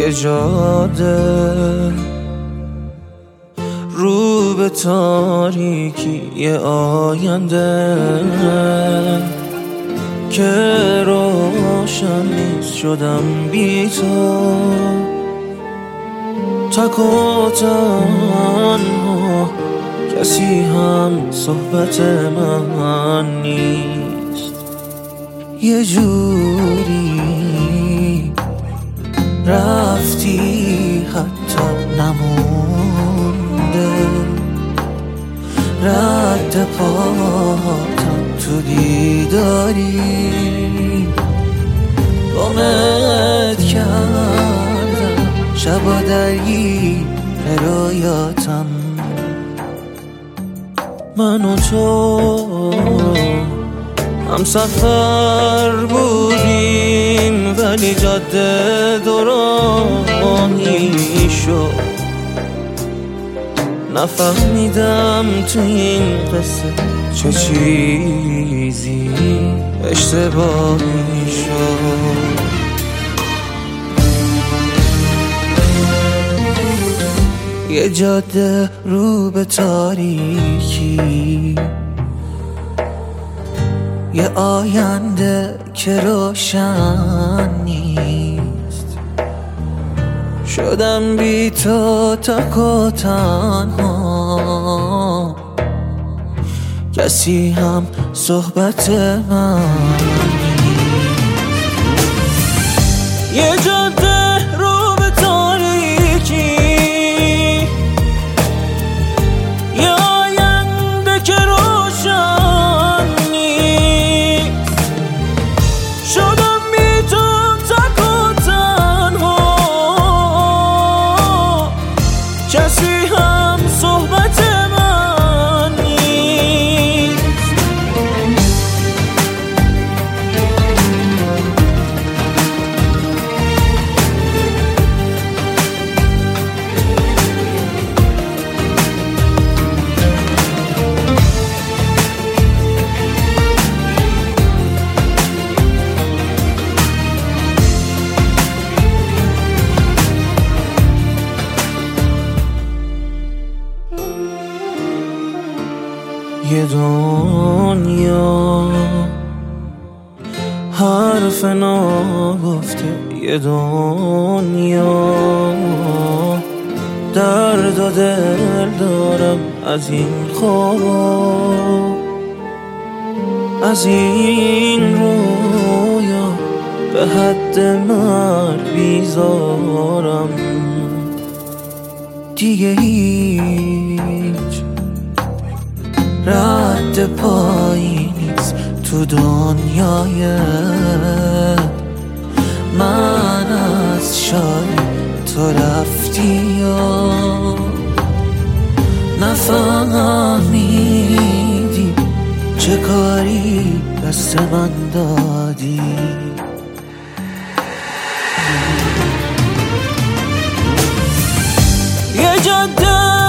یه جاده رو به تاریکی، یه آینده که روشن نیست. شدم بی تو تک و تنها، کسی هم صحبت من نیست. یه جوری رفتی حتی نمونده، رد پاتم تو دیداری. گمت کردم شبا درگیر رویاتم. من و تو هم سفر بودیم، ولی جاده دورانی شد. نفهمیدم تو این قصه چه چیزی اشتباهی شد. یه جاده رو به تاریکی، یه آینده که روشن نیست. شدم بی تو تک و تنها، کسی هم صحبت من نیست. یه جاده رو به تاریکی، یه آینده که روشن نیست. شدم بی تو تک و تنها، کسی هم صحبت من نیست. یه دنیا حرف نگفته، یه دنیا درد و دل دارم از این خواب، از این رویا به حد مرگ بیزارم. دیگه هیچ رد پایی نیست تو دنیای من. از شادی تو رفتی یا نفهمیدی چه کاری دست من دادی. یه جاده